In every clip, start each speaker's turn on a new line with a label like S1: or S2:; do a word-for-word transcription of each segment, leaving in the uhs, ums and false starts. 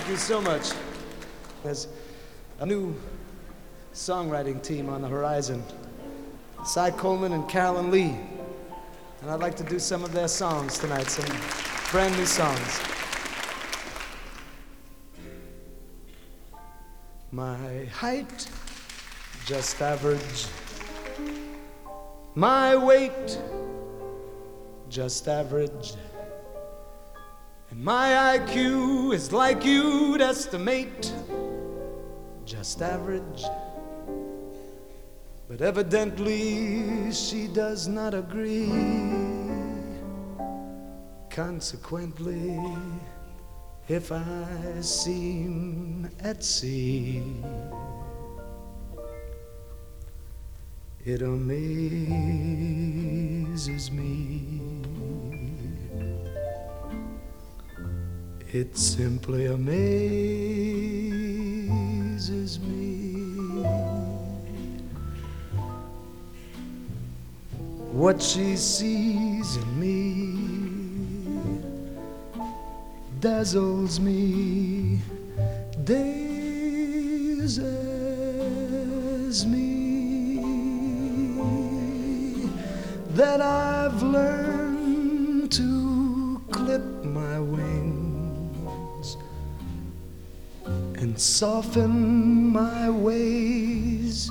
S1: Thank you so much. There's a new songwriting team on the horizon. Cy Coleman and Carolyn Lee. And I'd like to do some of their songs tonight, some brand new songs. My height, just average. My weight, just average. And my I Q is like you'd estimate, just average. But evidently she does not agree. Consequently, if I seem at sea, it amazes me. It simply amazes me. What she sees in me dazzles me, dazes me, that I've learned to clip my wings and soften my ways.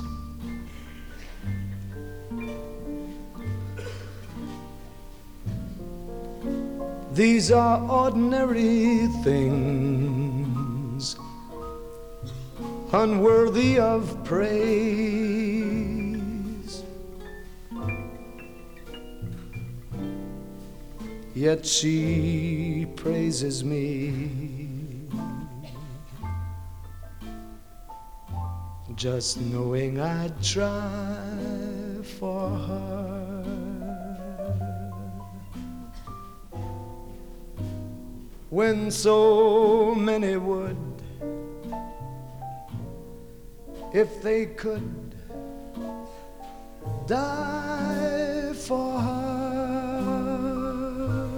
S1: These are ordinary things, unworthy of praise. Yet she praises me, just knowing I'd try for her. When so many would, if they could, die for her.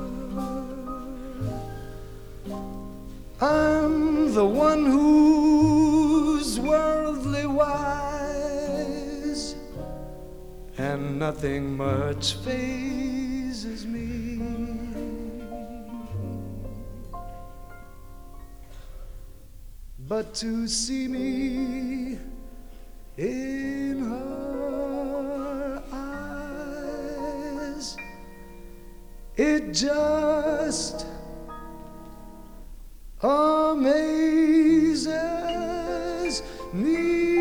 S1: I'm the one who's worldly wise, and nothing much fazes me. But to see me in her eyes, it just amazes me.